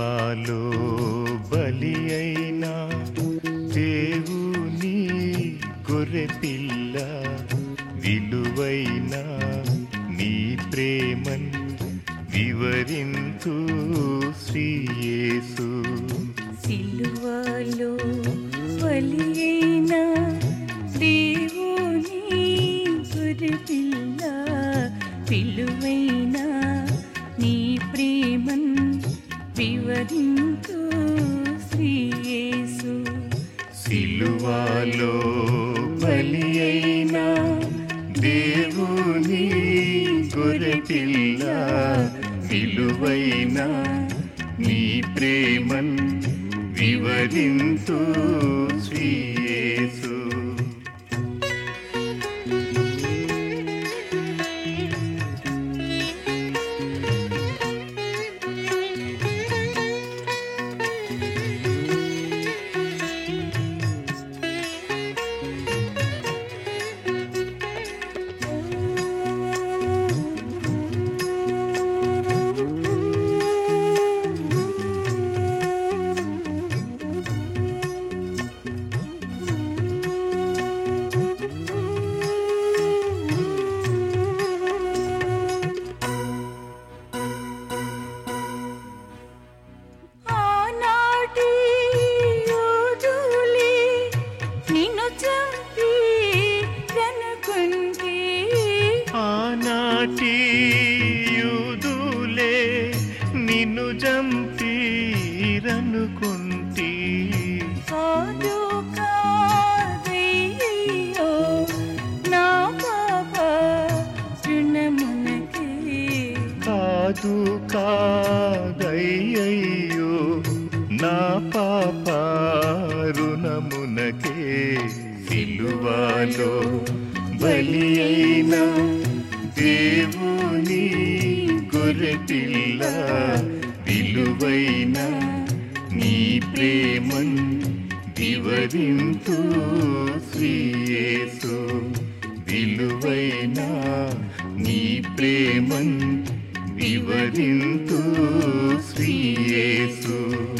సిలువలో బలి అయిన దేవుని గొర్రెపిల్ల విలువైన నీ ప్రేమన్ వివరింతు శ్రీయేసు. సిలువలో బలి అయిన దేవుని గొర్రెపిల్ల విలువైన నీ ప్రేమన్ వివరింతు శ్రీయేసు. సిలువలో బలి అయిన దేవుని గొర్రెపిల్ల విలువైన నీ ప్రేమన్ వివరింతు శ్రీయేసు. ఆనాటి యూదులే నిన్ను చంపిరనుకుంటి, కాదు కాదయ్యో నా పాప రుణమునకే, కాదు కాదయ్యో నా పాప రుణమునకే. సిలువలో బలి అయిన దేవుని గొర్రెపిల్ల విలువైన నీ ప్రేమన్ వివరింతు శ్రీయేసు. విలువైన నీ ప్రేమన్ వివరింతు శ్రీయేసు.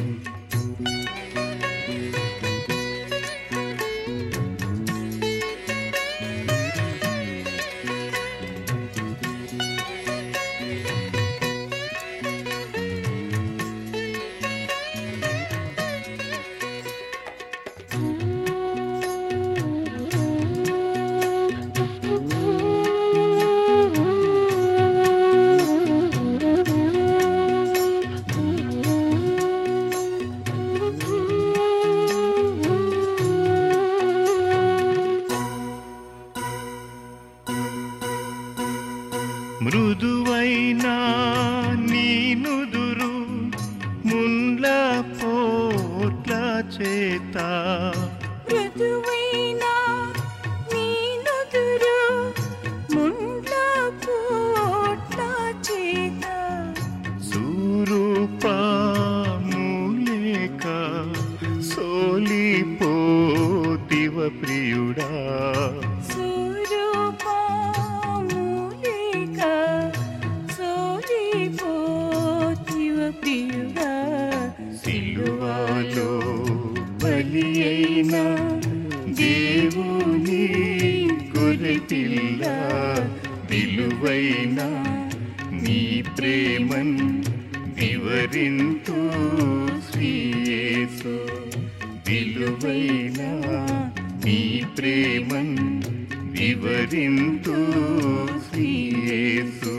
మృదువైన నీ నుదురు ముండ్ల పోట్ల చేత, మృదువైన నీ నుదురు ముండ్ల పోట్ల చేత, సూరూపము లేక సోలిపోతివ ప్రియుడా, సిలువలో బలి అయిన దేవుని గొర్రెపిల్ల విలువైన నీ ప్రేమన్ వివరింతు శ్రీయేసు. విలువైన నీ ప్రేమన్ వివరింతు శ్రీయేసు.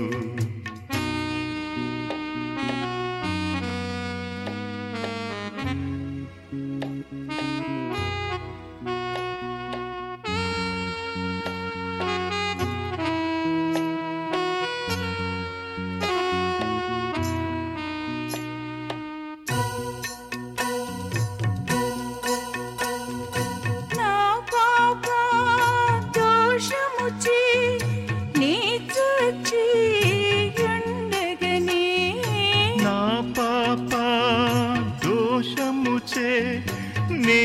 నే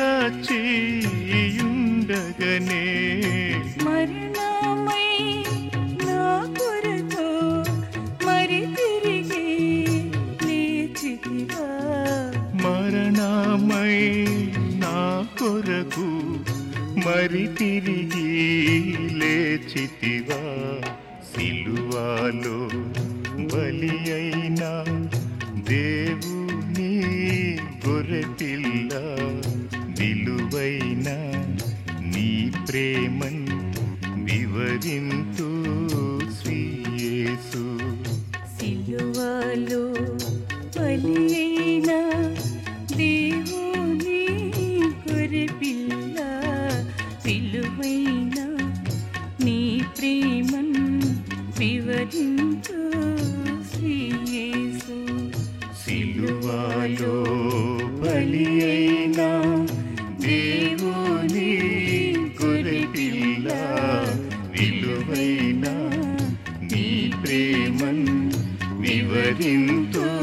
చచ్చియుండగనే, మరణమై నా కొరకు మరి తిరిగి లేచితివా. మరణమై నా కొరకు మరి తిరిగి లేచితివా సిలువలో బలి అయినా దేవుని గొర్రెపిల్ల విలువైన నీ ప్రేమన్ వివరింతు శ్రీ యేసు సిలువలో బలి అయిన దేవుని గొర్రెపిల్ల విలువైన నీ ప్రేమన్ వివరింతు శ్రీ యేసు సిలువలో బలి అయిన దేవుని గొర్రెపిల్ల విలువైన నీ ప్రేమన్ వివరింతు